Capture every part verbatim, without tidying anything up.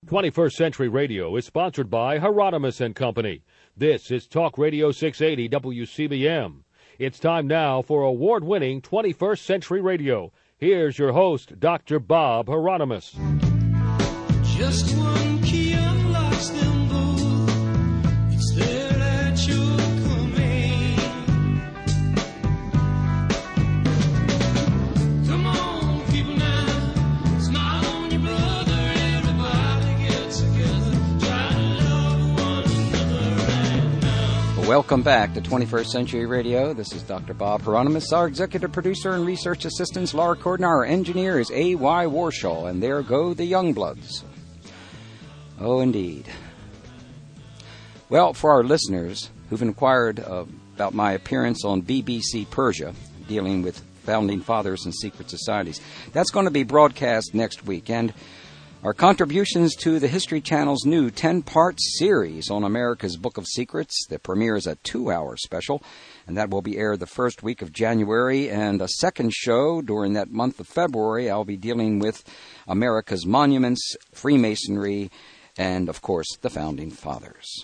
twenty-first Century Radio is sponsored by Hieronymus and Company. This is Talk Radio six eighty W C B M. It's time now for award-winning twenty-first Century Radio. Here's your host, Doctor Bob Hieronymus. Just one key unlocks them both. It's there at your command. Come on, people now. Smile on your brother. Everybody get together. Try to love one another right now. Welcome back to twenty-first Century Radio. This is Doctor Bob Hieronymus. Our executive producer and research assistants, Laura Cordner. Our engineer is A Y. Warshaw. And there go the Youngbloods. Oh, indeed. Well, for our listeners who've inquired uh, about my appearance on B B C Persia, dealing with founding fathers and secret societies, that's going to be broadcast next week. And our contributions to the History Channel's new ten-part series on America's Book of Secrets that premieres a two-hour special, and that will be aired the first week of January. And a second show during that month of February, I'll be dealing with America's monuments, Freemasonry, and, of course, the Founding Fathers.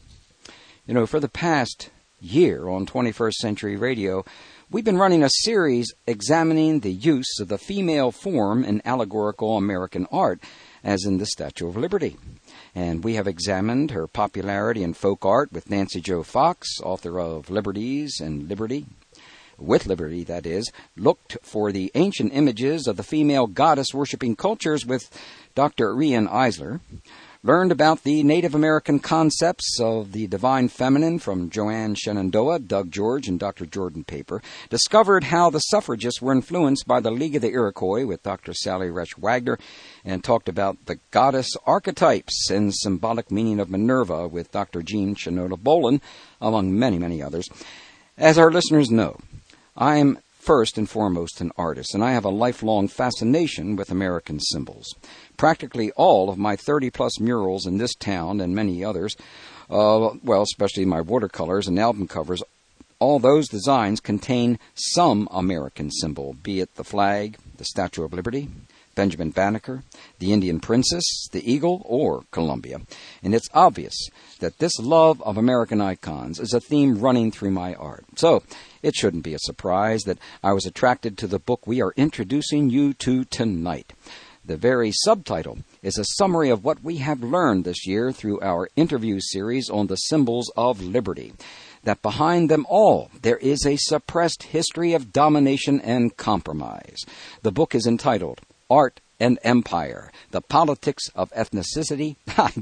You know, for the past year on twenty-first Century Radio, we've been running a series examining the use of the female form in allegorical American art, as in the Statue of Liberty. And we have examined her popularity in folk art with Nancy Jo Fox, author of Liberties and Liberty. With Liberty, that is, looked for the ancient images of the female goddess-worshipping cultures with Doctor Rian Eisler. Learned about the Native American concepts of the divine feminine from Joanne Shenandoah, Doug George, and Doctor Jordan Paper. Discovered how the suffragists were influenced by the League of the Iroquois with Doctor Sally Resch Wagner. And talked about the goddess archetypes and symbolic meaning of Minerva with Doctor Jean Shinoda Bolen, among many, many others. As our listeners know, I am first and foremost an artist, and I have a lifelong fascination with American symbols. Practically all of my thirty-plus murals in this town and many others, uh, well, especially my watercolors and album covers, all those designs contain some American symbol, be it the flag, the Statue of Liberty, Benjamin Banneker, the Indian Princess, the Eagle, or Columbia. And it's obvious that this love of American icons is a theme running through my art. So, it shouldn't be a surprise that I was attracted to the book we are introducing you to tonight. The very subtitle is a summary of what we have learned this year through our interview series on the symbols of liberty. That behind them all, there is a suppressed history of domination and compromise. The book is entitled Art and Empire, the Politics of Ethnicity,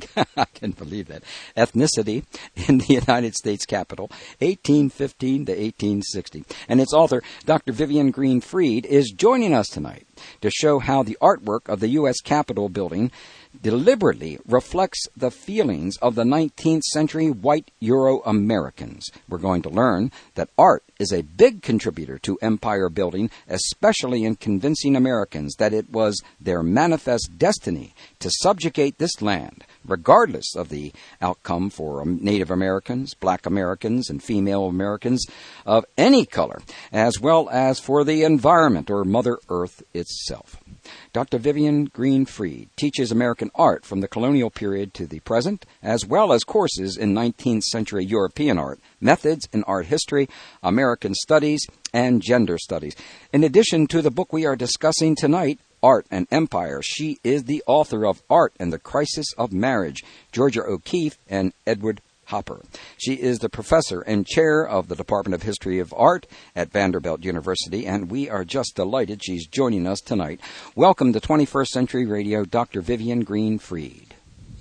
I can't believe that, Ethnicity in the United States Capitol, eighteen fifteen to eighteen sixty. And its author, Doctor Vivian Green Freed, is joining us tonight to show how the artwork of the U S Capitol building deliberately reflects the feelings of the nineteenth century white Euro-Americans. We're going to learn that art is a big contributor to empire building, especially in convincing Americans that it was their manifest destiny to subjugate this land, regardless of the outcome for Native Americans, Black Americans, and female Americans of any color, as well as for the environment or Mother Earth itself. Doctor Vivian Green Freed teaches American art from the colonial period to the present, as well as courses in nineteenth century European art, methods in art history, American studies, and gender studies. In addition to the book we are discussing tonight, Art and Empire, she is the author of Art and the Crisis of Marriage, Georgia O'Keeffe and Edward Hopper. She is the professor and chair of the Department of History of Art at Vanderbilt University, and we are just delighted she's joining us tonight. Welcome to twenty-first Century Radio, Doctor Vivian Green Freed.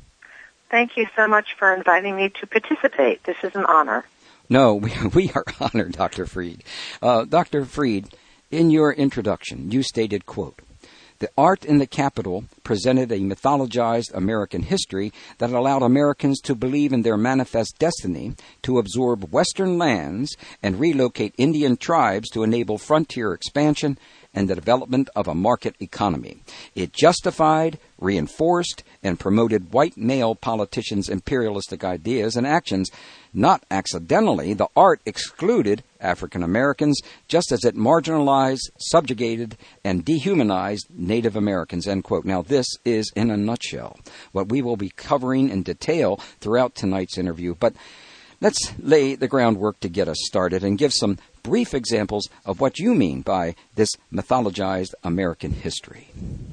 Thank you so much for inviting me to participate. This is an honor. No, we, we are honored, Doctor Freed. Uh, Doctor Freed, in your introduction, you stated, quote, "The art in the Capitol presented a mythologized American history that allowed Americans to believe in their manifest destiny to absorb Western lands and relocate Indian tribes to enable frontier expansion and the development of a market economy. It justified, reinforced, and promoted white male politicians' imperialistic ideas and actions. Not accidentally, the art excluded African Americans, just as it marginalized, subjugated, and dehumanized Native Americans, end quote. Now, this is, in a nutshell, what we will be covering in detail throughout tonight's interview. But let's lay the groundwork to get us started and give some brief examples of what you mean by this mythologized American history.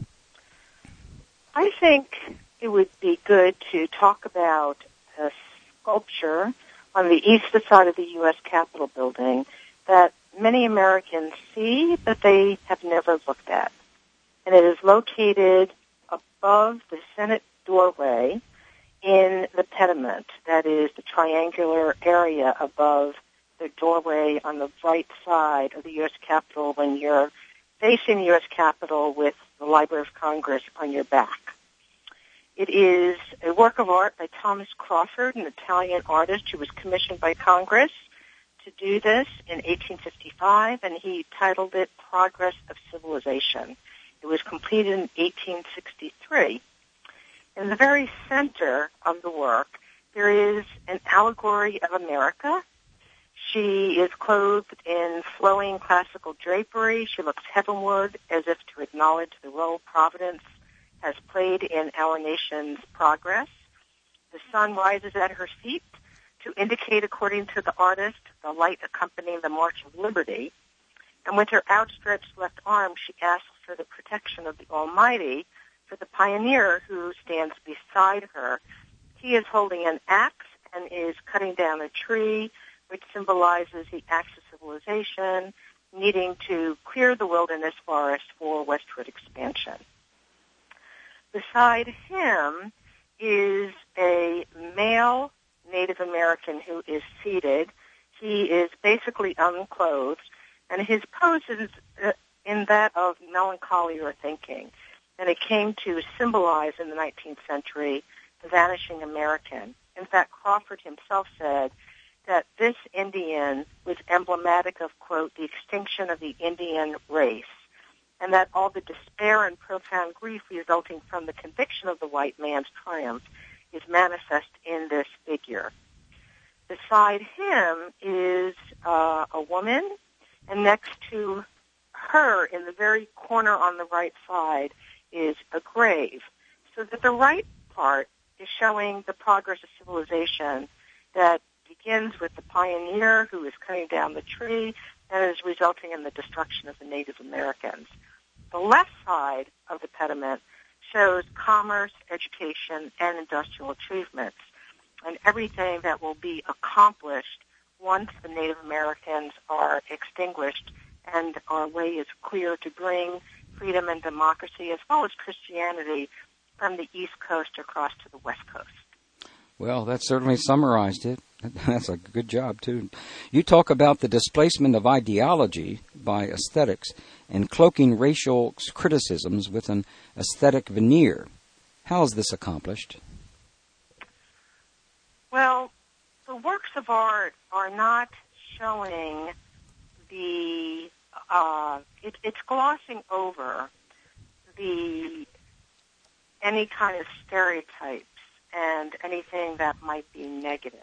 I think it would be good to talk about a sculpture on the east side of the U S Capitol building that many Americans see, but they have never looked at. And it is located above the Senate doorway in the pediment, that is the triangular area above the doorway on the right side of the U S Capitol when you're facing the U S Capitol with the Library of Congress on your back. It is a work of art by Thomas Crawford, an Italian artist who was commissioned by Congress to do this in eighteen fifty-five, and he titled it Progress of Civilization. It was completed in eighteen sixty-three. In the very center of the work, there is an allegory of America. She is clothed in flowing classical drapery. She looks heavenward as if to acknowledge the role Providence has played in our nation's progress. The sun rises at her feet to indicate, according to the artist, the light accompanying the March of Liberty. And with her outstretched left arm, she asks for the protection of the Almighty for the pioneer who stands beside her. He is holding an axe and is cutting down a tree, which symbolizes the axe of civilization, needing to clear the wilderness forest for westward expansion. Beside him is a male Native American who is seated. He is basically unclothed, and his pose is uh, in that of melancholy or thinking. And it came to symbolize in the nineteenth century the vanishing American. In fact, Crawford himself said that this Indian was emblematic of, quote, the extinction of the Indian race, and that all the despair and profound grief resulting from the conviction of the white man's triumph is manifest in this figure. Beside him is uh, a woman, and next to her, in the very corner on the right side, is a grave. So that the right part is showing the progress of civilization that begins with the pioneer who is cutting down the tree and is resulting in the destruction of the Native Americans. The left side of the pediment shows commerce, education, and industrial achievements, and everything that will be accomplished once the Native Americans are extinguished and our way is clear to bring freedom and democracy as well as Christianity from the East Coast across to the West Coast. Well, that certainly summarized it. That's a good job, too. You talk about the displacement of ideology by aesthetics and cloaking racial criticisms with an aesthetic veneer. How is this accomplished? Well, the works of art are not showing the, uh, it, it's glossing over the, any kind of stereotypes and anything that might be negative.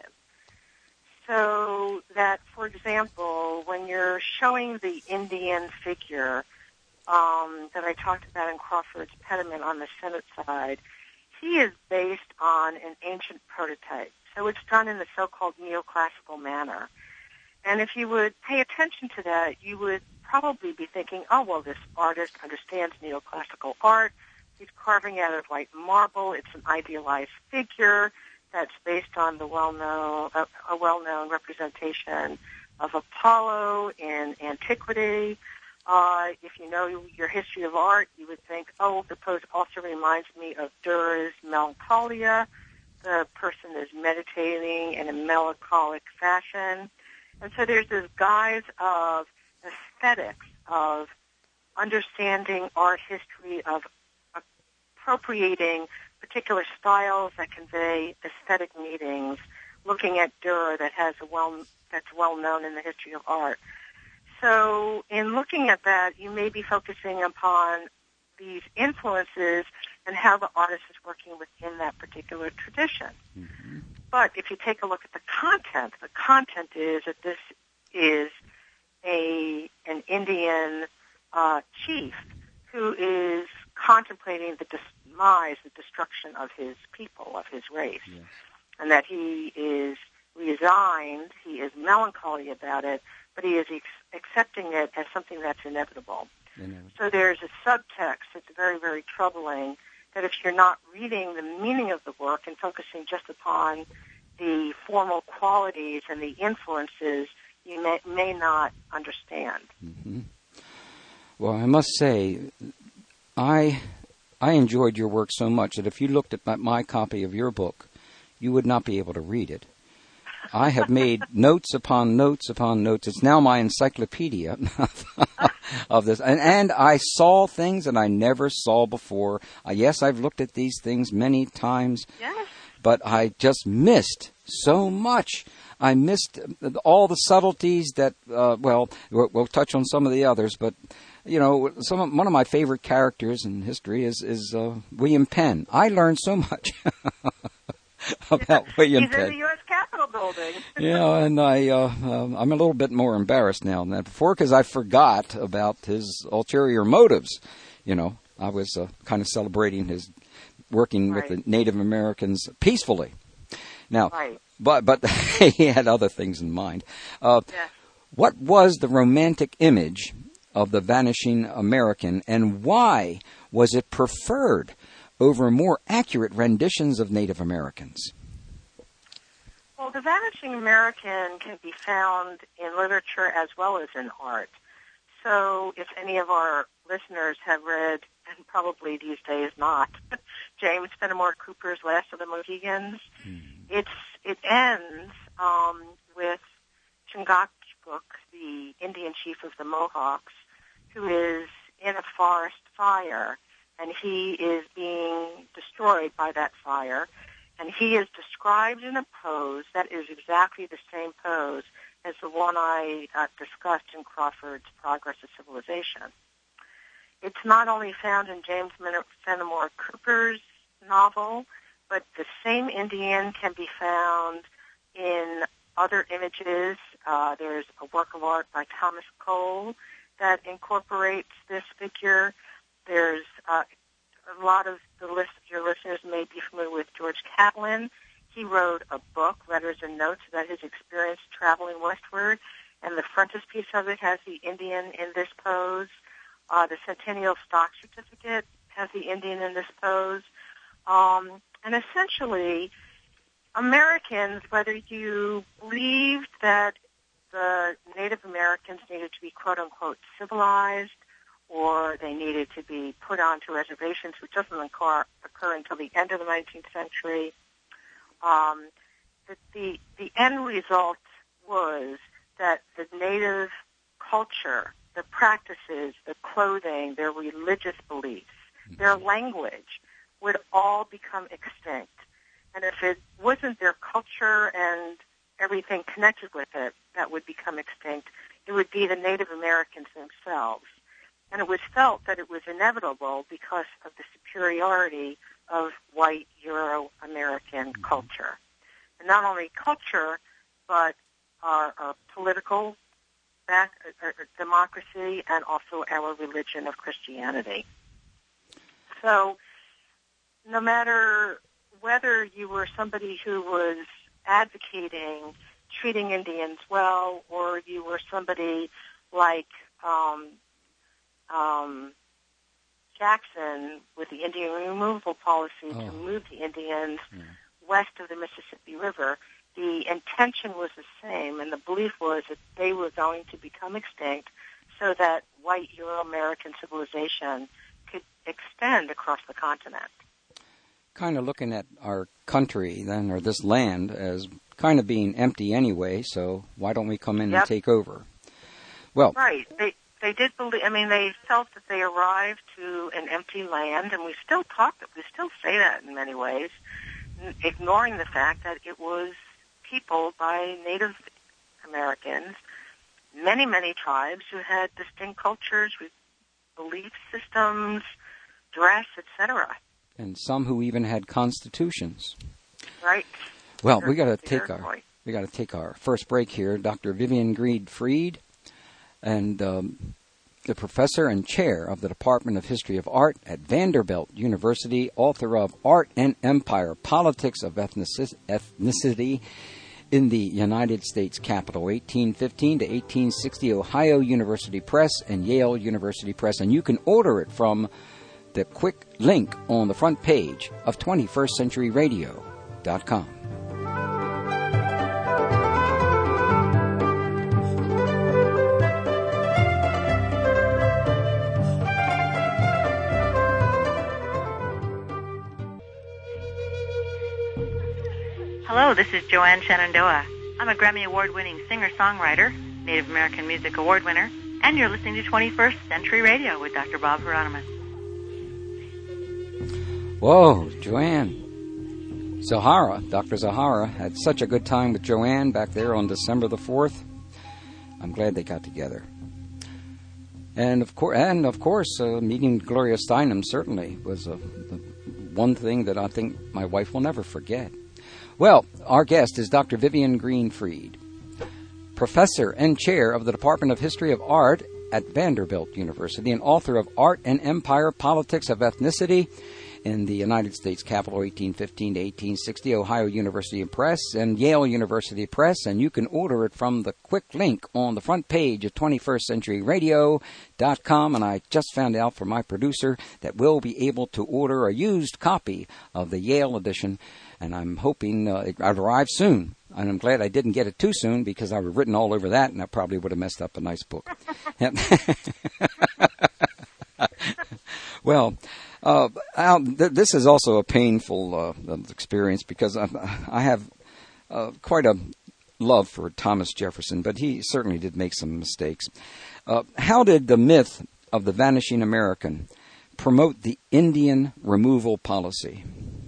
So that, for example, when you're showing the Indian figure um, that I talked about in Crawford's pediment on the Senate side, he is based on an ancient prototype. So it's done in the so-called neoclassical manner. And if you would pay attention to that, you would probably be thinking, oh, well, this artist understands neoclassical art. He's carving out of white marble. It's an idealized figure that's based on the well-known, uh, a well-known representation of Apollo in antiquity. Uh, if you know your history of art, you would think, oh, the pose also reminds me of Dürer's Melancholia. The person is meditating in a melancholic fashion. And so there's this guise of aesthetics, of understanding art history, of appropriating particular styles that convey aesthetic meanings, looking at Dürer that has a well that's well known in the history of art. so in looking at that, you may be focusing upon these influences and how the artist is working within that particular tradition. Mm-hmm. But if you take a look at the content, the content is that this is a an Indian uh, chief who is contemplating the demise, the destruction of his people, of his race, Yes. and that he is resigned, he is melancholy about it, but he is ex- accepting it as something that's inevitable. Inevitable. So there's a subtext that's very, very troubling, that if you're not reading the meaning of the work and focusing just upon the formal qualities and the influences, you may, may not understand. Mm-hmm. Well, I must say, I I enjoyed your work so much that if you looked at my, my copy of your book, you would not be able to read it. I have made notes upon notes upon notes. It's now my encyclopedia of this. And, and I saw things that I never saw before. Uh, yes, I've looked at these things many times, Yes. but I just missed so much. I missed all the subtleties that, uh, well, we'll, we'll touch on some of the others, but, you know, some of, one of my favorite characters in history is, is uh, William Penn. I learned so much about William He's Penn. in the U S Capitol building. Yeah, and I, uh, um, I'm a little bit more embarrassed now than that before because I forgot about his ulterior motives. You know, I was uh, kind of celebrating his working Right. with the Native Americans peacefully. Now, Right. but but he had other things in mind. Uh, Yes. What was the romantic image of the vanishing American, and why was it preferred over more accurate renditions of Native Americans? Well, the vanishing American can be found in literature as well as in art. So if any of our listeners have read, and probably these days not, James Fenimore Cooper's Last of the Mohegans, Hmm. it's it ends um, with Chingachgook, the Indian chief of the Mohawks, who is in a forest fire, and he is being destroyed by that fire. And he is described in a pose that is exactly the same pose as the one I uh, discussed in Crawford's Progress of Civilization. It's not only found in James Fenimore Cooper's novel, but the same Indian can be found in other images. Uh, there's a work of art by Thomas Cole that incorporates this figure. There's uh, a lot of the list, your listeners may be familiar with George Catlin. He wrote a book, Letters and Notes, about his experience traveling westward, and the frontispiece of it has the Indian in this pose. Uh, the Centennial Stock Certificate has the Indian in this pose. Um, and essentially, Americans, whether you believed that the Native Americans needed to be quote-unquote civilized, or they needed to be put onto reservations, which doesn't occur, occur until the end of the nineteenth century. Um, the, the, the end result was that the Native culture, the practices, the clothing, their religious beliefs, their language would all become extinct. And if it wasn't their culture and everything connected with it that would become extinct, it would be the Native Americans themselves. And it was felt that it was inevitable because of the superiority of white Euro-American culture. And not only culture, but our, our political back, our, our democracy and also our religion of Christianity. So no matter whether you were somebody who was advocating treating Indians well, or you were somebody like um, um, Jackson with the Indian removal policy Oh. to move the Indians Yeah. west of the Mississippi River, the intention was the same, and the belief was that they were going to become extinct so that white Euro-American civilization could extend across the continent. Kind of looking at our country then, or this land, as kind of being empty anyway, so why don't we come in Yep. and take over? Well, Right. They they did believe. I mean, they felt that they arrived to an empty land, and we still talk. We still say that in many ways, n- ignoring the fact that it was peopled by Native Americans, many, many tribes who had distinct cultures with belief systems, dress, et cetera. And some who even had constitutions. Right. Well, we got to take Very our boy. we got to take our first break here. Doctor Vivian Greed-Fried, and um, the professor and chair of the Department of History of Art at Vanderbilt University, author of Art and Empire: Politics of Ethnici- Ethnicity in the United States Capitol, eighteen fifteen to eighteen sixty, Ohio University Press and Yale University Press. And you can order it from the quick link on the front page of twenty-first century radio dot com. Hello, this is Joanne Shenandoah. I'm a Grammy Award-winning singer-songwriter, Native American Music Award winner, and you're listening to twenty-first Century Radio with Doctor Bob Hieronymus. Whoa, Joanne. Zahara, Doctor Zahara, had such a good time with Joanne back there on December the fourth. I'm glad they got together. And of course, and of course, uh, meeting Gloria Steinem certainly was a, the one thing that I think my wife will never forget. Well, our guest is Doctor Vivian Greed-Fried, professor and chair of the Department of History of Art at Vanderbilt University, and author of Art and Empire: Politics of Ethnicity in the United States Capitol, eighteen fifteen to eighteen sixty, Ohio University Press and Yale University Press. And you can order it from the quick link on the front page of twenty-first century radio dot com. And I just found out from my producer that we'll be able to order a used copy of the Yale edition, and I'm hoping uh, it arrives soon. And I'm glad I didn't get it too soon, because I would have written all over that, and I probably would have messed up a nice book. Well, uh, Al, th- this is also a painful uh, experience, because I, I have uh, quite a love for Thomas Jefferson, but he certainly did make some mistakes. Uh, how did the myth of the vanishing American promote the Indian removal policy?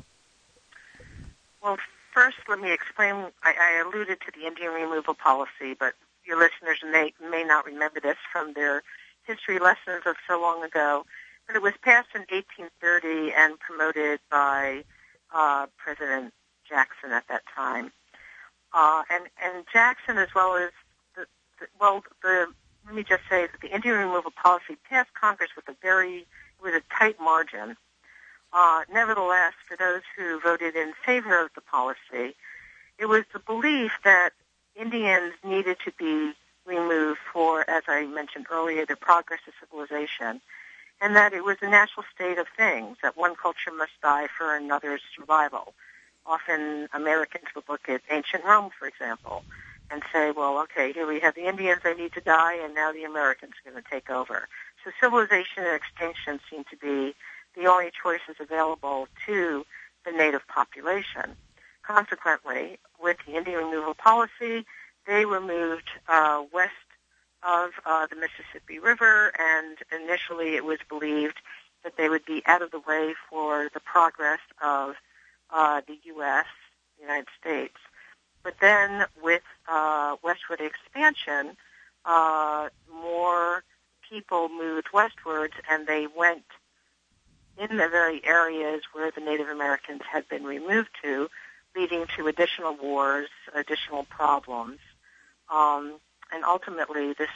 Well, first, let me explain. I, I alluded to the Indian removal policy, but your listeners may, may not remember this from their history lessons of so long ago. But it was passed in eighteen thirty and promoted by uh, President Jackson at that time. Uh, and, and Jackson, as well as, the, the, well, the, let me just say that the Indian removal policy passed Congress with a very, with a tight margin. Uh, nevertheless, for those who voted in favor of the policy, it was the belief that Indians needed to be removed for, as I mentioned earlier, the progress of civilization, and that it was a natural state of things, that one culture must die for another's survival. Often Americans would look at ancient Rome, for example, and say, well, okay, here we have the Indians, they need to die, and now the Americans are going to take over. So civilization and extinction seem to be the only choices available to the native population. Consequently, with the Indian removal policy, they were moved uh, west of uh, the Mississippi River, and initially it was believed that they would be out of the way for the progress of uh, the U S, the United States. But then with uh, westward expansion, uh, more people moved westwards, and they went in the very areas where the Native Americans had been removed to, leading to additional wars, additional problems. Um, and ultimately, this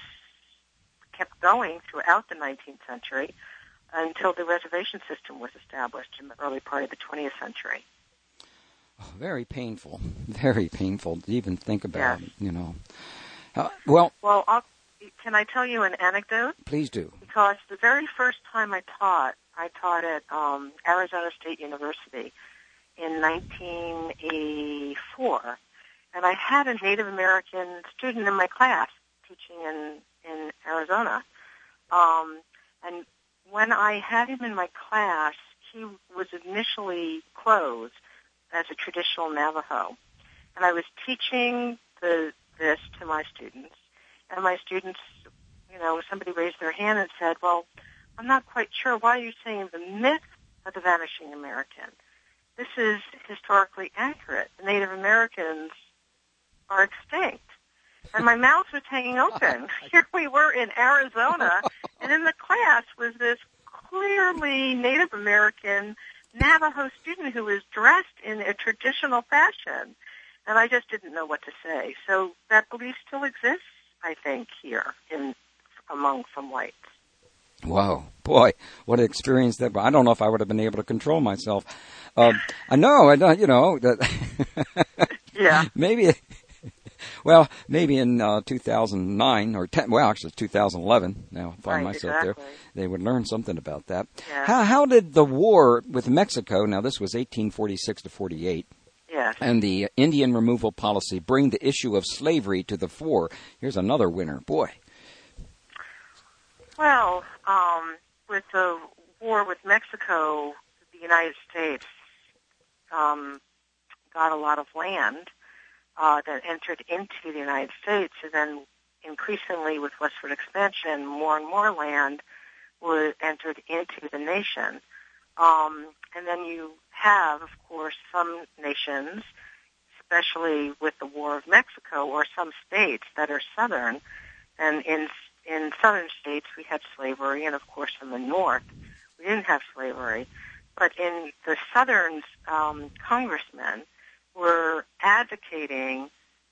kept going throughout the nineteenth century until the reservation system was established in the early part of the twentieth century. Oh, very painful, very painful to even think about, Yes. you know. Uh, well, Well, I'll, can I tell you an anecdote? please do. Because the very first time I taught, I taught at um, Arizona State University in nineteen eighty-four, and I had a Native American student in my class teaching in, in Arizona. Um, and when I had him in my class, he was initially clothed as a traditional Navajo. And I was teaching the, this to my students, and my students, you know, somebody raised their hand and said, well, I'm not quite sure why you're saying the myth of the vanishing American. This is historically accurate. The Native Americans are extinct. and my mouth was hanging open. Here we were in Arizona, and in the class was this clearly Native American Navajo student who was dressed in a traditional fashion, and I just didn't know what to say. So that belief still exists, I think, here in among some whites. Wow, boy, what an experience that! I don't know if I would have been able to control myself. Uh, I know, I don't, you know that. Yeah. Maybe. Well, maybe in uh, two thousand nine or ten. Well, actually, two thousand eleven. Now I find Right, myself exactly. there. They would learn something about that. Yeah. How how did the war with Mexico? Now this was eighteen forty-six to forty-eight. Yes. And the Indian removal policy bring the issue of slavery to the fore. Here's another winner, boy. Well, um, with the war with Mexico, the United States um, got a lot of land uh, that entered into the United States, and then increasingly with westward expansion, more and more land was entered into the nation. Um, and then you have, of course, some nations, especially with the War of Mexico, or some states that are southern, and in in southern states we had slavery, and of course in the north we didn't have slavery. But in the southern um, congressmen were advocating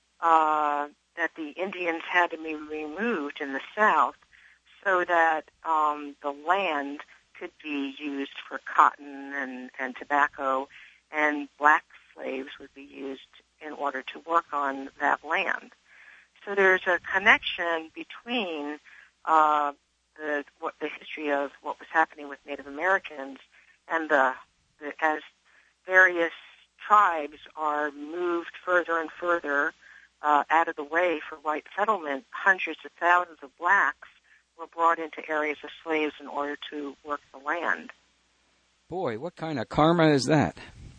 uh, that the Indians had to be removed in the south so that um, the land could be used for cotton and, and tobacco, and black slaves would be used in order to work on that land. So there's a connection between uh, the what the history of what was happening with Native Americans and the, the as various tribes are moved further and further uh, out of the way for white settlement. Hundreds of thousands of blacks were brought into areas of slaves in order to work the land. Boy, what kind of karma is that?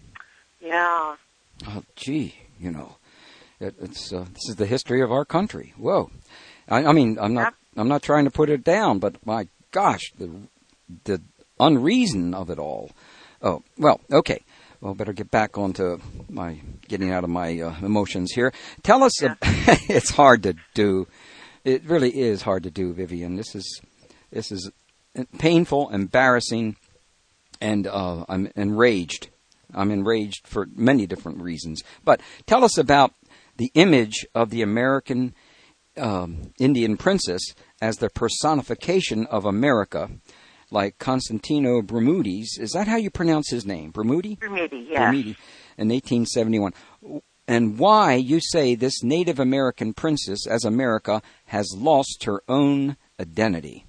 Yeah. Oh, gee, you know. It, it's uh, this is the history of our country. Whoa, I, I mean, I'm not, Yep. I'm not trying to put it down, but my gosh, the the unreason of it all. Oh, well, okay. Well, better get back onto my getting out of my uh, emotions here. Tell us, Yeah. ab- it's hard to do. It really is hard to do, Vivian. This is this is painful, embarrassing, and uh, I'm enraged. I'm enraged for many different reasons. But tell us about the image of the American um, Indian princess as the personification of America, like Constantino Bermudez. Is that how you pronounce his name? Bermudi? Bermudi, yes. Bermudi, in eighteen seventy-one. And why you say this Native American princess, as America, has lost her own identity.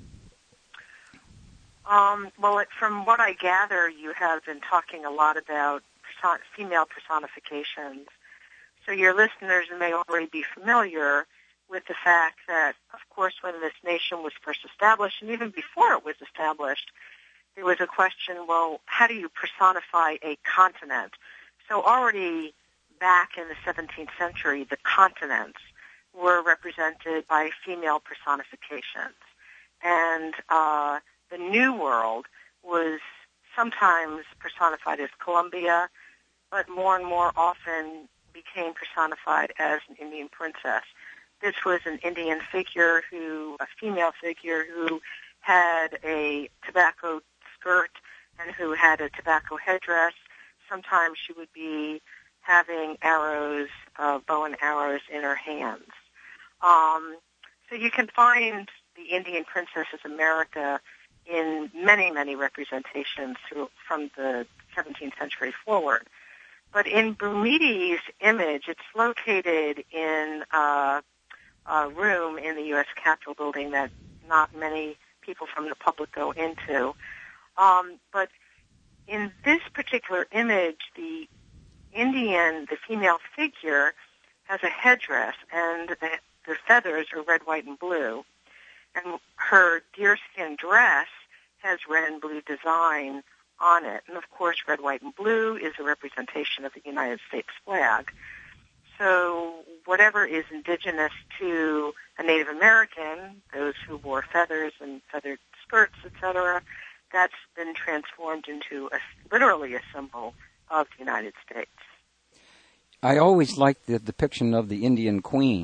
Um, well, it, from what I gather, you have been talking a lot about person- female personifications. So your listeners may already be familiar with the fact that, of course, when this nation was first established, and even before it was established, there was a question, well, how do you personify a continent? So already back in the seventeenth century, the continents were represented by female personifications. And uh, the New World was sometimes personified as Columbia, but more and more often became personified as an Indian princess. This was an Indian figure who, a female figure who had a tobacco skirt and who had a tobacco headdress. Sometimes she would be having arrows, uh, bow and arrows in her hands. Um, so you can find the Indian princess as America in many, many representations through, from the seventeenth century forward. But in Bermudez's image, it's located in uh, a room in the U S Capitol building that not many people from the public go into. Um, but in this particular image, the Indian, the female figure, has a headdress, and the, the feathers are red, white, and blue. And her deerskin dress has red and blue design on it. And, of course, red, white, and blue is a representation of the United States flag. So whatever is indigenous to a Native American, those who wore feathers and feathered skirts, et cetera, that's been transformed into a, literally a symbol of the United States. I always liked the depiction of the Indian queen.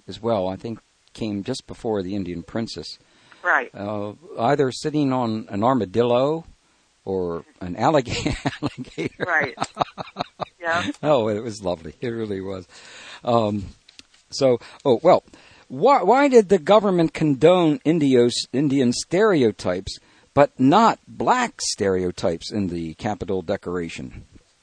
as well. I think came just before the Indian Princess. Right. Uh, either sitting on an armadillo or an alligator. alligator. Right. Yeah. Oh, it was lovely. It really was. Um, so, oh, well, why, why did the government condone Indios, Indian stereotypes, but not black stereotypes in the Capitol decoration?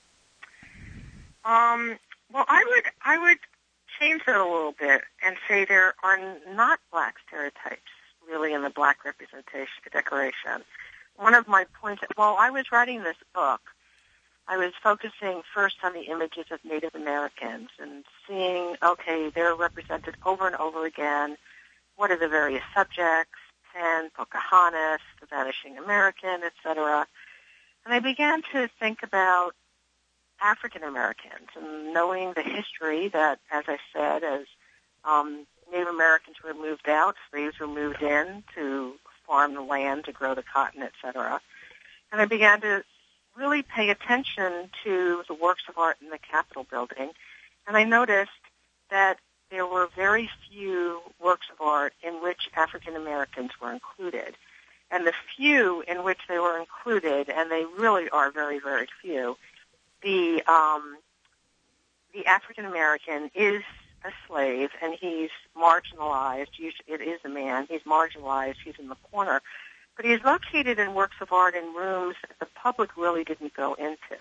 Um, well, I would I would change that a little bit and say there are not black stereotypes really in the black representation decoration. One of my points, while I was writing this book, I was focusing first on the images of Native Americans and seeing, okay, they're represented over and over again. What are the various subjects? Penn, Pocahontas, the Vanishing American, et cetera. And I began to think about African Americans and knowing the history that, as I said, as um, Native Americans were moved out, slaves were moved in to farm the land, to grow the cotton, et cetera. And I began to really pay attention to the works of art in the Capitol building, and I noticed that there were very few works of art in which African Americans were included. And the few in which they were included, and they really are very, very few, the um, the African American is a slave, and he's marginalized. It is a man. He's marginalized. He's in the corner. But he's located in works of art in rooms that the public really didn't go into.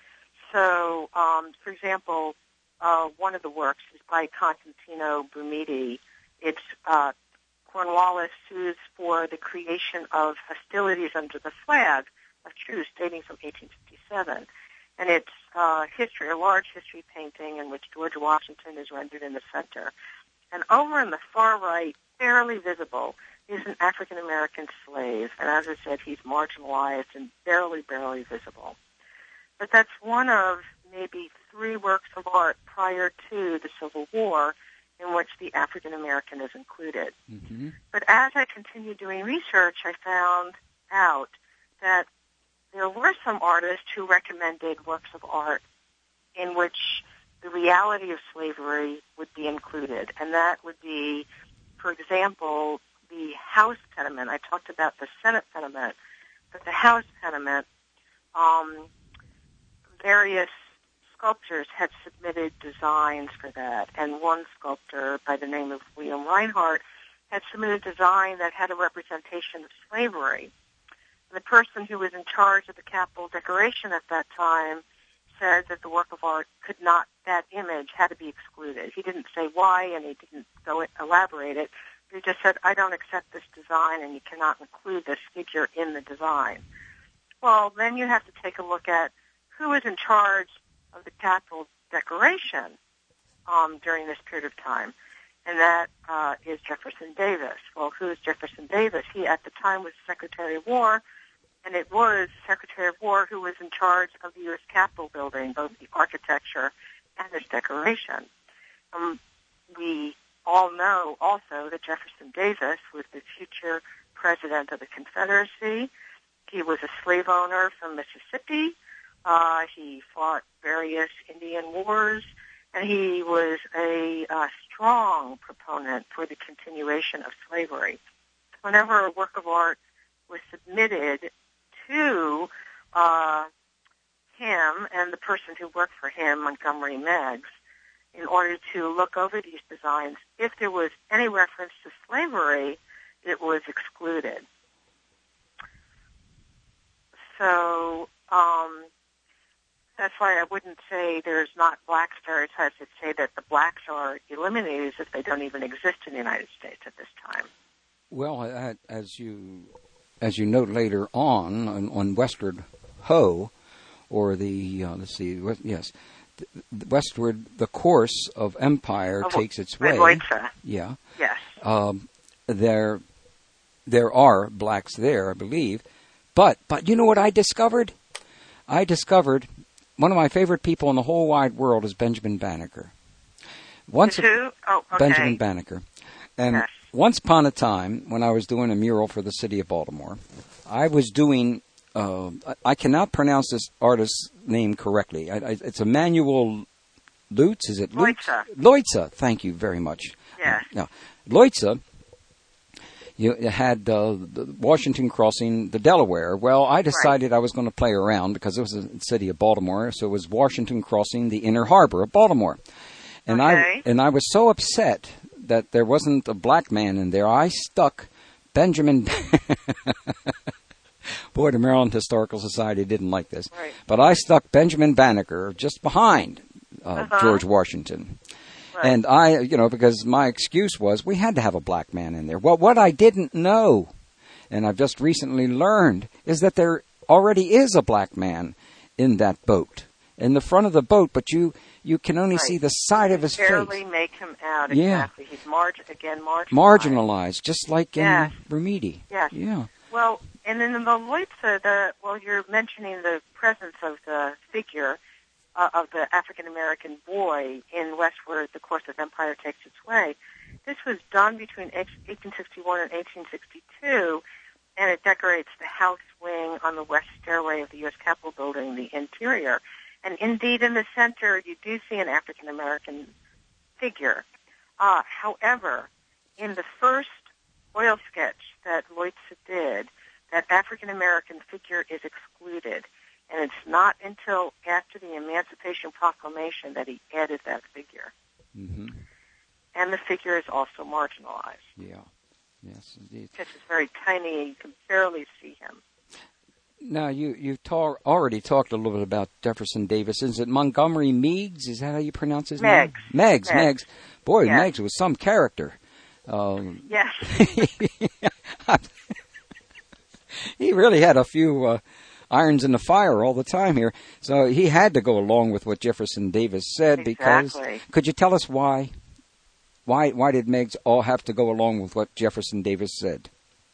So, um, for example, uh, one of the works is by Constantino Brumidi. It's uh, Cornwallis sues for the creation of hostilities under the flag of truce dating from eighteen fifty-seven. And it's uh, history, a large history painting in which George Washington is rendered in the center. And over in the far right, barely visible, is an African-American slave. And as I said, he's marginalized and barely, barely visible. But that's one of maybe three works of art prior to the Civil War in which the African-American is included. Mm-hmm. But as I continued doing research, I found out that there were some artists who recommended works of art in which the reality of slavery would be included. And that would be, for example, the House Tenement. I talked about the Senate Tenement, but the House Tenement, um, various sculptors had submitted designs for that. And one sculptor by the name of William Reinhardt had submitted a design that had a representation of slavery. The person who was in charge of the Capitol decoration at that time said that the work of art could not, that image had to be excluded. He didn't say why, and he didn't go elaborate it. He just said, I don't accept this design, and you cannot include this figure in the design. Well, then you have to take a look at who is in charge of the Capitol decoration um, during this period of time, and that uh, is Jefferson Davis. Well, who is Jefferson Davis? He, at the time, was Secretary of War, and it was Secretary of War who was in charge of the U S Capitol building, both the architecture and its decoration. Um, we all know also that Jefferson Davis was the future president of the Confederacy. He was a slave owner from Mississippi. Uh, he fought various Indian wars, and he was a uh, strong proponent for the continuation of slavery. Whenever a work of art was submitted to uh, him and the person who worked for him, Montgomery Meigs, in order to look over these designs, if there was any reference to slavery, it was excluded. So um, that's why I wouldn't say there's not black stereotypes. I'd say that the blacks are eliminated as if they don't even exist in the United States at this time. Well, uh, as you as you note later on on, on Westward Ho, or the uh, let's see, yes, the westward, the course of empire oh, takes its way. Leutze. Yeah. Yes. Um, there, there are blacks there, I believe, but but you know what I discovered? I discovered one of my favorite people in the whole wide world is Benjamin Banneker. Once who? Oh, okay. Benjamin Banneker, and. Yes. Once upon a time, when I was doing a mural for the city of Baltimore, I was doing, uh, I cannot pronounce this artist's name correctly. I, I, it's Emmanuel Lutz, is it Lutz? Leutze. Leutze, thank you very much. Yes. Yes. Now, Leutze, you had uh, the Washington crossing the Delaware. Well, I decided right. I was going to play around because it was the city of Baltimore, so it was Washington crossing the inner harbor of Baltimore. And okay. I and I was so upset that there wasn't a black man in there, I stuck Benjamin... Boy, the Maryland Historical Society didn't like this. Right. But I stuck Benjamin Banneker just behind uh, uh-huh. George Washington. Right. And I, you know, because my excuse was we had to have a black man in there. Well, what I didn't know, and I've just recently learned, is that there already is a black man in that boat, in the front of the boat, but you... You can only right. see the side of his barely face. Barely make him out, yeah. exactly. He's, marg- again, marginalized. Marginalized, just like yes. in Rumidi. Yes. Yeah. Well, and in the Leutze, the, well, you're mentioning the presence of the figure uh, of the African-American boy in westward, the course of empire takes its way. This was done between eighteen sixty-one and eighteen sixty-two, and it decorates the house wing on the west stairway of the U S Capitol building, the interior. And indeed, in the center, you do see an African-American figure. Uh, however, in the first oil sketch that Leutze did, that African-American figure is excluded. And it's not until after the Emancipation Proclamation that he added that figure. Mm-hmm. And the figure is also marginalized. Yeah. Yes, indeed. Because it's very tiny, you can barely see him. Now, you, you've ta- already talked a little bit about Jefferson Davis. Is it Montgomery Meigs? Is that how you pronounce his Meigs. name? Meigs. Meigs. Meigs. Boy, yes. Meigs was some character. Um, yes. He really had a few uh, irons in the fire all the time here. So he had to go along with what Jefferson Davis said. Exactly. Because, could you tell us why? Why, why did Meigs all have to go along with what Jefferson Davis said?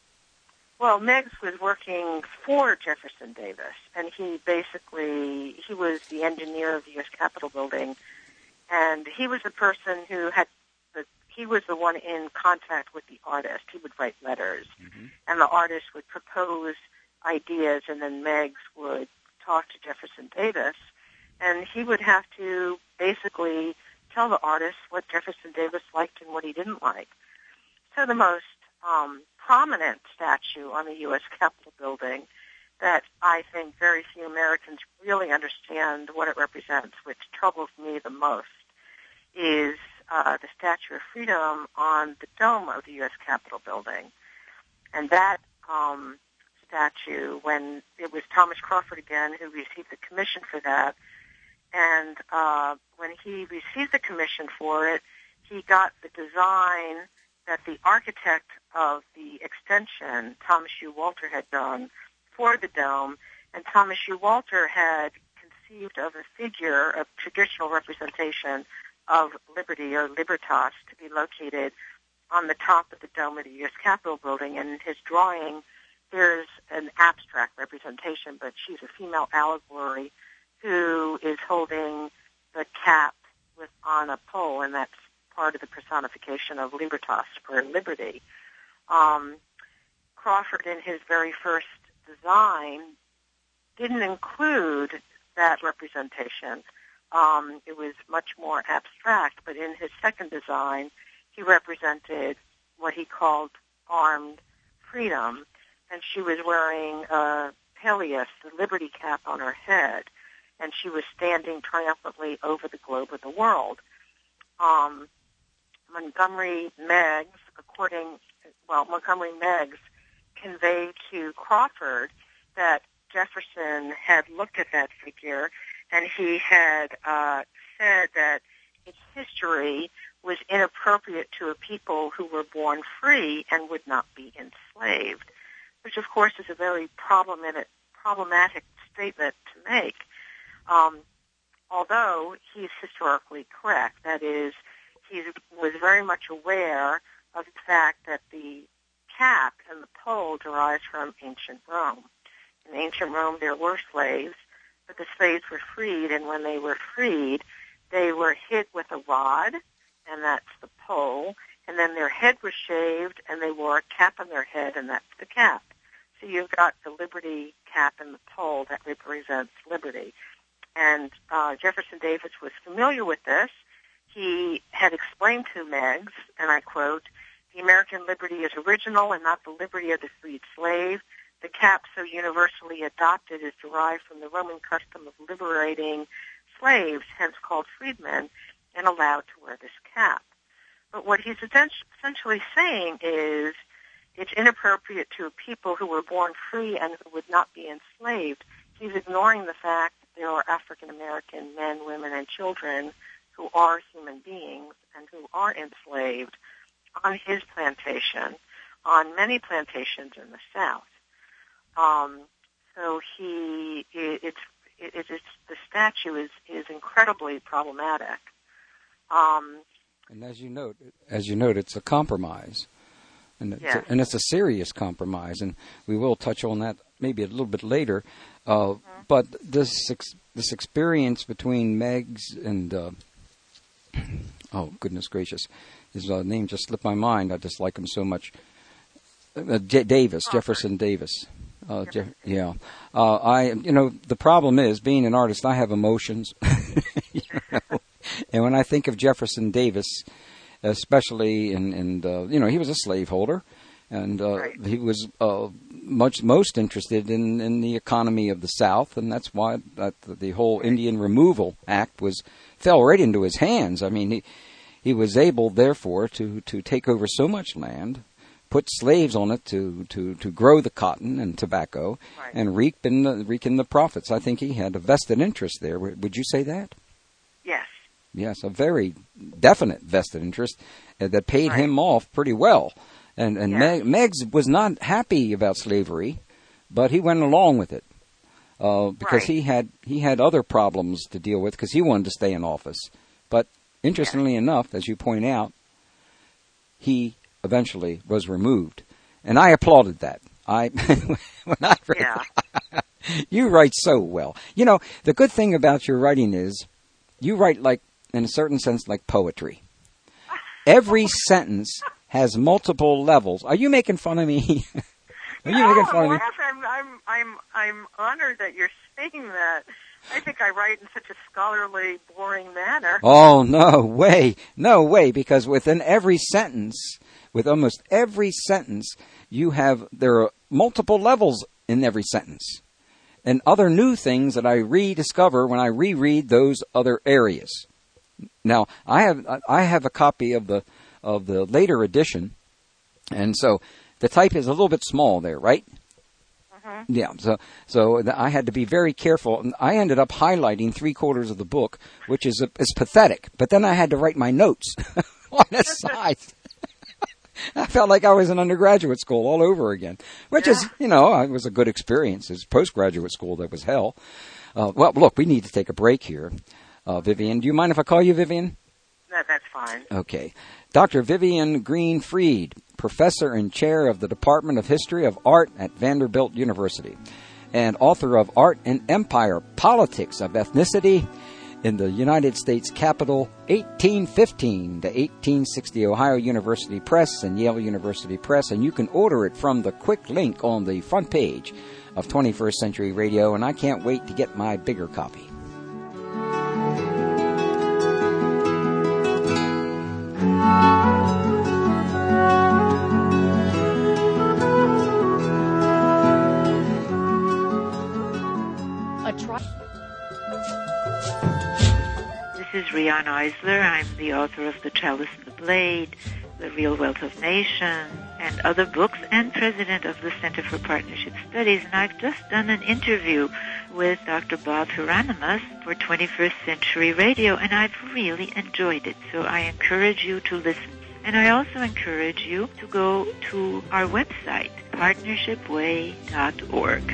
Well, Meigs was working for Jefferson Davis, and he basically, he was the engineer of the U S Capitol building, and he was the person who had, the, he was the one in contact with the artist. He would write letters, mm-hmm. and the artist would propose ideas, and then Meigs would talk to Jefferson Davis, and he would have to basically tell the artist what Jefferson Davis liked and what he didn't like. So the most um, prominent statue on the U S Capitol building that I think very few Americans really understand what it represents, which troubles me the most, is uh, the Statue of Freedom on the dome of the U S Capitol building. And that um, statue, when it was Thomas Crawford again who received the commission for that, and uh, when he received the commission for it, he got the design that the architect of the extension, Thomas U. Walter, had done for the dome, and Thomas U. Walter had conceived of a figure, a traditional representation of liberty or libertas to be located on the top of the dome of the U S Capitol building. And in his drawing, there's an abstract representation, but she's a female allegory who is holding the cap with on a pole, and that's part of the personification of libertas, for liberty. Um, Crawford, in his very first design, didn't include that representation. Um, it was much more abstract, but in his second design, he represented what he called armed freedom, and she was wearing a Peleus, the liberty cap, on her head, and she was standing triumphantly over the globe of the world. Um, Montgomery Meigs, according, well, Montgomery Meigs conveyed to Crawford that Jefferson had looked at that figure, and he had uh, said that its history was inappropriate to a people who were born free and would not be enslaved, which, of course, is a very problematic, problematic statement to make. Um, although he's historically correct, that is, he was very much aware of the fact that the cap and the pole derives from ancient Rome. In ancient Rome, there were slaves, but the slaves were freed, and when they were freed, they were hit with a rod, and that's the pole, and then their head was shaved, and they wore a cap on their head, and that's the cap. So you've got the liberty cap and the pole that represents liberty. And uh, Jefferson Davis was familiar with this, he had explained to Meigs, and I quote, "The American liberty is original and not the liberty of the freed slave. The cap so universally adopted is derived from the Roman custom of liberating slaves, hence called freedmen, and allowed to wear this cap." But what he's essentially saying is it's inappropriate to people who were born free and who would not be enslaved. He's ignoring the fact that there are African American men, women, and children who are human beings and who are enslaved on his plantation, on many plantations in the South. Um, so he, it, it's, it, it's the statue is, is incredibly problematic. Um, and as you note, as you note, it's a compromise, and it's, yes. a, and it's a serious compromise, and we will touch on that maybe a little bit later. Uh, mm-hmm. But this ex, this experience between Meigs and uh, oh goodness gracious, his uh, name just slipped my mind. I just like him so much. Uh, J- Davis, oh, Jefferson right. Davis. Uh, Je- yeah, uh, I. You know, the problem is being an artist. I have emotions, you know? And when I think of Jefferson Davis, especially, in, in uh, you know, he was a slaveholder, and uh, right. he was uh, much most interested in, in the economy of the South, and that's why that the whole Indian Removal Act was fell right into his hands. I mean, he he was able, therefore, to to take over so much land, put slaves on it to, to, to grow the cotton and tobacco, right. and reap in the, reap in the profits. I think he had a vested interest there. Would you say that? Yes. Yes, a very definite vested interest uh, that paid right. him off pretty well. And and yes. Meg, Meigs was not happy about slavery, but he went along with it uh, because right. he had he had other problems to deal with because he wanted to stay in office. But interestingly yes. enough, as you point out, he eventually was removed, and I applauded that. I when I read, yeah. You write so well. You know, the good thing about your writing is you write like, in a certain sense, like poetry. Every sentence has multiple levels. Are you making fun of me? Are you no, making fun of me? I'm, I'm, I'm, I'm honored that you're saying that. I think I write in such a scholarly, boring manner. Oh, no way. No way, because within every sentence, with almost every sentence, you have, there are multiple levels in every sentence. And other new things that I rediscover when I reread those other areas. Now, I have I have a copy of the of the later edition, and so the type is a little bit small there, right? Mm-hmm. Yeah, so so I had to be very careful. And I ended up highlighting three quarters of the book, which is a, is pathetic. But then I had to write my notes on the side. I felt like I was in undergraduate school all over again, which yeah. is, you know, it was a good experience. It's postgraduate school that was hell. Uh, well, look, we need to take a break here. Uh, Vivian, do you mind if I call you Vivian? No, that's fine. Okay. Doctor Vivian Green-Fried, professor and chair of the Department of History of Art at Vanderbilt University, and author of Art and Empire, Politics of Ethnicity in the United States Capitol, eighteen fifteen to eighteen sixty, Ohio University Press and Yale University Press, and you can order it from the quick link on the front page of twenty-first Century Radio, and I can't wait to get my bigger copy. This is Rian Eisler. I'm the author of The Chalice and the Blade, The Real Wealth of Nations, and other books, and president of the Center for Partnership Studies. And I've just done an interview with Doctor Bob Hieronymus for twenty-first Century Radio, and I've really enjoyed it. So I encourage you to listen. And I also encourage you to go to our website, partnership way dot org.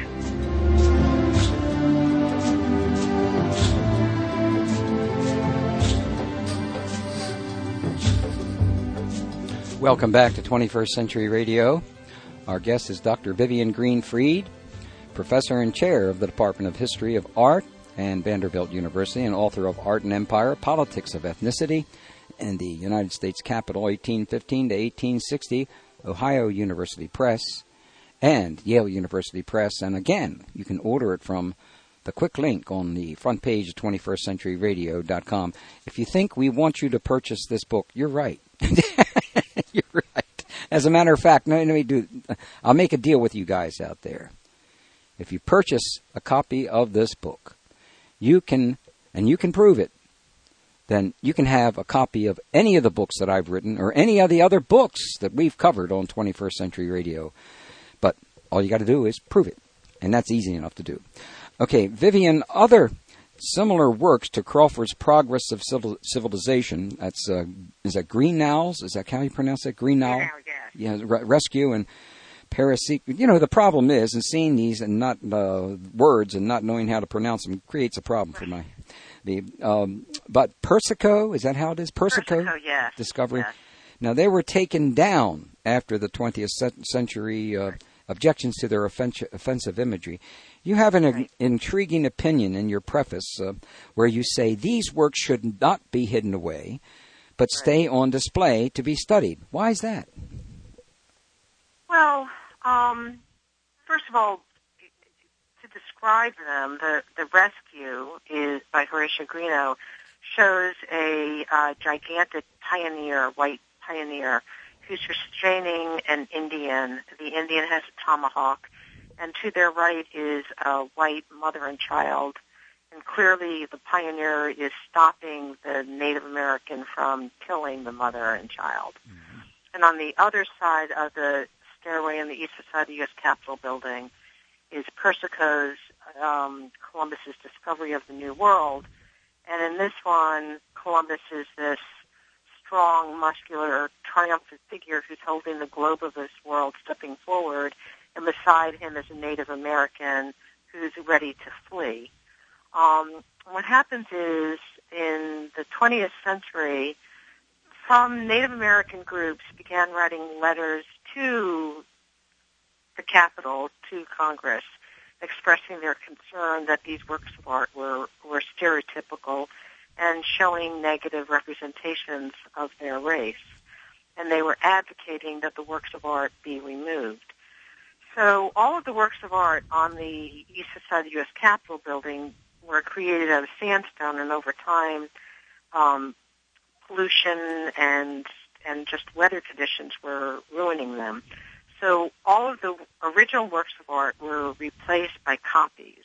Welcome back to twenty-first Century Radio. Our guest is Doctor Vivian Green-Fried, professor and chair of the Department of History of Art and Vanderbilt University, and author of Art and Empire, Politics of Ethnicity in the United States Capitol, eighteen fifteen to eighteen sixty, Ohio University Press and Yale University Press. And again, you can order it from the quick link on the front page of twenty-first century radio dot com. If you think we want you to purchase this book, you're right. You're right. As a matter of fact, let me do. I'll make a deal with you guys out there. If you purchase a copy of this book, you can, and you can prove it, then you can have a copy of any of the books that I've written or any of the other books that we've covered on twenty-first Century Radio. But all you got to do is prove it, and that's easy enough to do. Okay, Vivian, other similar works to Crawford's Progress of Civil, Civilization, that's, uh, is that Green Owls? Is that how you pronounce it? Green Owl? Yeah, Yeah, re- Rescue and Parasite. You know, the problem is, and seeing these and not uh, words and not knowing how to pronounce them creates a problem for my... The, um, but Persico, is that how it is? Persico? Persico, yes. Discovery. Yes. Now, they were taken down after the twentieth century uh, objections to their offen- offensive imagery. You have an right. intriguing opinion in your preface uh, where you say these works should not be hidden away, but right. stay on display to be studied. Why is that? Well, um, first of all, to describe them, the, the Rescue is by Horatio Greenough shows a uh, gigantic pioneer, white pioneer, who's restraining an Indian. The Indian has a tomahawk, and to their right is a white mother and child. And clearly the pioneer is stopping the Native American from killing the mother and child. Mm-hmm. And on the other side of the stairway in the east side of the U S Capitol building is Persico's, um, Columbus's discovery of the New World. And in this one, Columbus is this strong, muscular, triumphant figure who's holding the globe of this world, stepping forward, and beside him is a Native American who's ready to flee. Um, what happens is, in the twentieth century, some Native American groups began writing letters to the Capitol, to Congress, expressing their concern that these works of art were, were stereotypical and showing negative representations of their race. And they were advocating that the works of art be removed. So all of the works of art on the east side of the U S Capitol building were created out of sandstone, and over time, um, pollution and and just weather conditions were ruining them. So all of the original works of art were replaced by copies.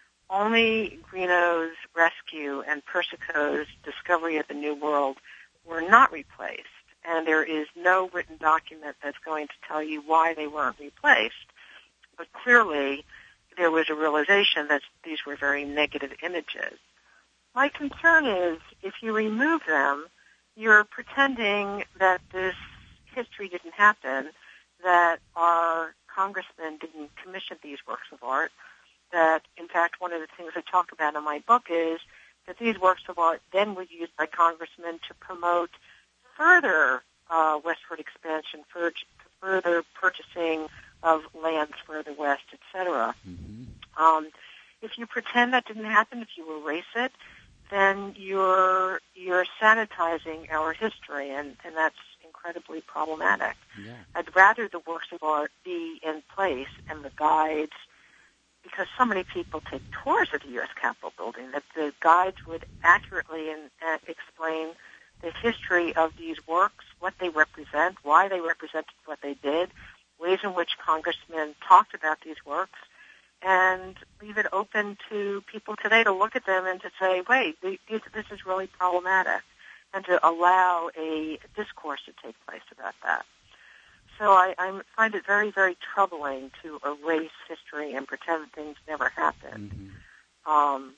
Only Greenough's Rescue and Persico's Discovery of the New World were not replaced, and there is no written document that's going to tell you why they weren't replaced. But clearly, there was a realization that these were very negative images. My concern is, if you remove them, you're pretending that this history didn't happen, that our congressmen didn't commission these works of art, that, in fact, one of the things I talk about in my book is that these works of art then were used by congressmen to promote further uh, westward expansion, for, further purchasing of lands further west, et cetera. Mm-hmm. Um, if you pretend that didn't happen, if you erase it, then you're you're sanitizing our history, and, and that's incredibly problematic. Yeah. I'd rather the works of art be in place and the guides, because so many people take tours of the U S Capitol building, that the guides would accurately and, uh, explain the history of these works, what they represent, why they represented what they did, ways in which congressmen talked about these works, and leave it open to people today to look at them and to say, wait, this is really problematic, and to allow a discourse to take place about that. So I, I find it very, very troubling to erase history and pretend things never happened. Mm-hmm. Um,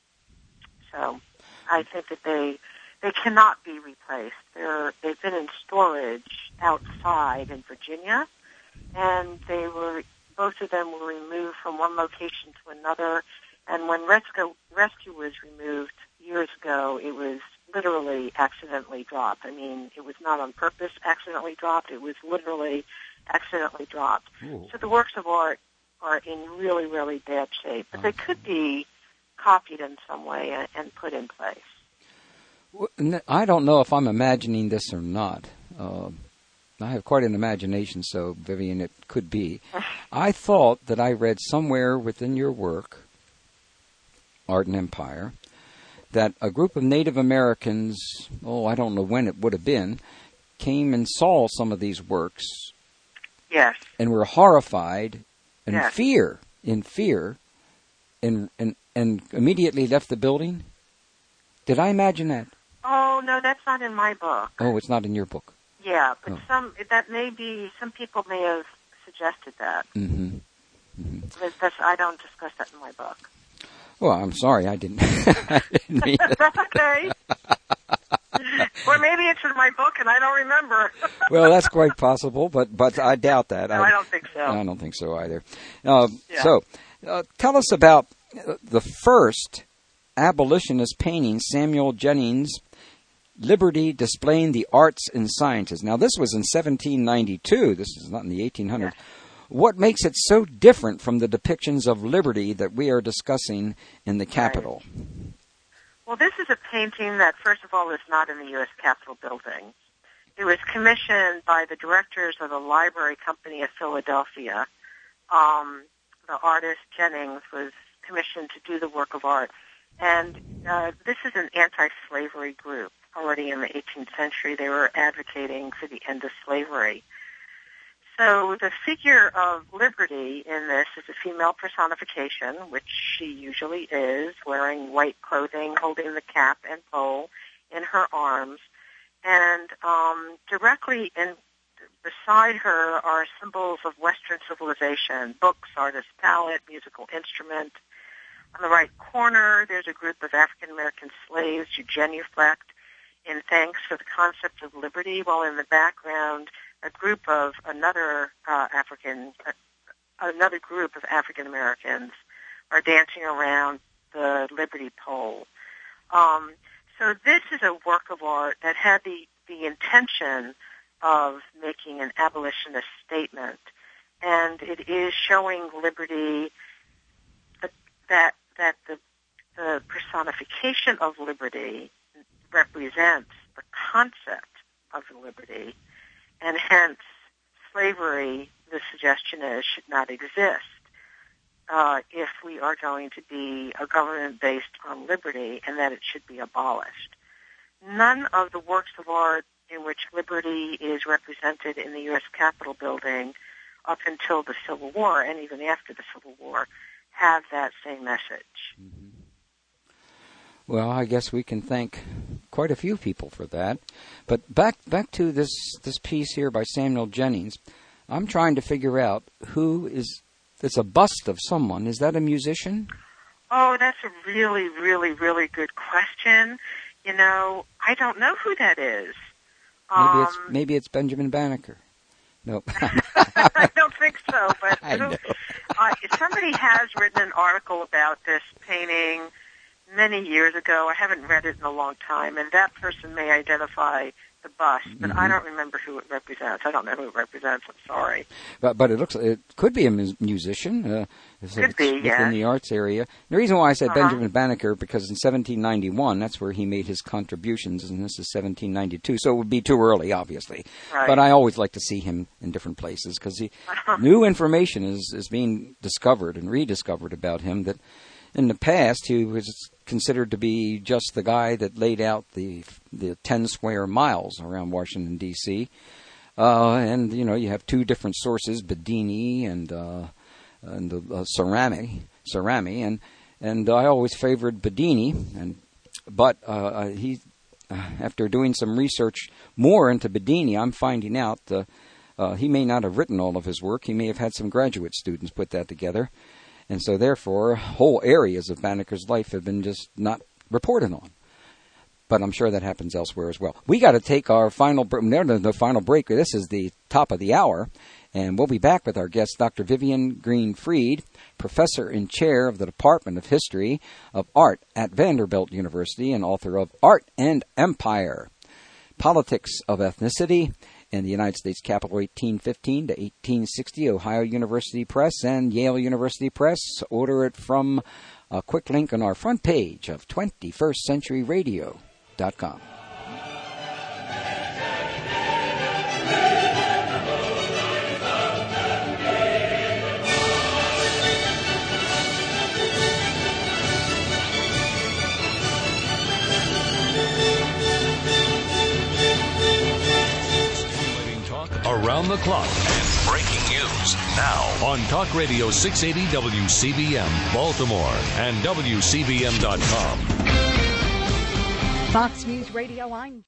so I think that they they cannot be replaced. They're, they've been in storage outside in Virginia, and they were both of them were removed from one location to another. And when Rescue, Rescue was removed years ago, it was literally accidentally dropped. I mean, it was not on purpose accidentally dropped. It was literally accidentally dropped. Ooh. So the works of art are in really, really bad shape. But okay. They could be copied in some way and, and put in place. Well, I don't know if I'm imagining this or not. Uh, I have quite an imagination, so, Vivian, it could be. I thought that I read somewhere within your work Art and Empire, that a group of Native Americans, oh, I don't know when it would have been, came and saw some of these works Yes. and were horrified and Yes. fear, in fear, and, and, and immediately left the building? Did I imagine that? Oh, no, that's not in my book. Oh, it's not in your book. Yeah, but Oh. some that may be, some people may have suggested that. Mm-hmm. But that's, I don't discuss that in my book. Well, I'm sorry, I didn't, I didn't mean it. That's okay. Or maybe it's in my book and I don't remember. Well, that's quite possible, but but I doubt that. No, I don't think so. I don't think so either. Uh, Yeah. So, uh, tell us about uh, the first abolitionist painting, Samuel Jennings' Liberty Displaying the Arts and Sciences. Now, this was in seventeen ninety-two. This is not in the eighteen hundreds. Yes. What makes it so different from the depictions of liberty that we are discussing in the Capitol? Well, this is a painting that, first of all, is not in the U S Capitol building. It was commissioned by the directors of the Library Company of Philadelphia. Um, the artist Jennings was commissioned to do the work of art. And uh, this is an anti-slavery group. Already in the eighteenth century, they were advocating for the end of slavery. So the figure of liberty in this is a female personification, which she usually is, wearing white clothing, holding the cap and pole in her arms. And um, directly in, beside her are symbols of Western civilization, books, artist palette, musical instrument. On the right corner, there's a group of African-American slaves who genuflect in thanks for the concept of liberty, while in the background, a group of another uh, African, uh, another group of African Americans are dancing around the Liberty Pole. Um, so this is a work of art that had the, the intention of making an abolitionist statement, and it is showing liberty, uh, that that the the personification of liberty represents the concept of liberty. And hence, slavery, the suggestion is, should not exist uh, if we are going to be a government based on liberty, and that it should be abolished. None of the works of art in which liberty is represented in the U S Capitol building up until the Civil War, and even after the Civil War, have that same message. Mm-hmm. Well, I guess we can thank quite a few people for that. But back back to this, this piece here by Samuel Jennings. I'm trying to figure out who is, it's a bust of someone. Is that a musician? Oh, that's a really, really, really good question. You know, I don't know who that is. Maybe Um, it's maybe it's Benjamin Banneker. Nope. I don't think so, but I know. uh, somebody has written an article about this painting many years ago. I haven't read it in a long time, and that person may identify the bust, but Mm-hmm. I don't remember who it represents. I don't know who it represents. I'm sorry. But but it looks it could be a mu- musician. Uh, if Could it's be, within yeah. the arts area. The reason why I said Uh-huh. Benjamin Banneker because in seventeen ninety-one that's where he made his contributions, and this is seventeen ninety-two, so it would be too early, obviously. Right. But I always like to see him in different places because new information is is being discovered and rediscovered about him that in the past he was considered to be just the guy that laid out the the ten square miles around Washington, D C Uh, and, you know, you have two different sources, Bedini and uh, and uh, Cerami, Cerami, and and I always favored Bedini, and but uh, he, after doing some research more into Bedini, I'm finding out uh, uh, he may not have written all of his work. He may have had some graduate students put that together, and so therefore whole areas of Banneker's life have been just not reported on. But I'm sure that happens elsewhere as well. We got to take our final break. The, the final break. This is the top of the hour, and we'll be back with our guest, Doctor Vivian Green-Fried, professor and chair of the Department of History of Art at Vanderbilt University and author of Art and Empire, Politics of Ethnicity in the United States Capitol eighteen fifteen to eighteen sixty, Ohio University Press and Yale University Press. Order it from a quick link on our front page of twenty-first century radio dot com. around the clock, and breaking news now on Talk Radio six eighty W C B M, Baltimore, and W C B M dot com. Fox News Radio, I'm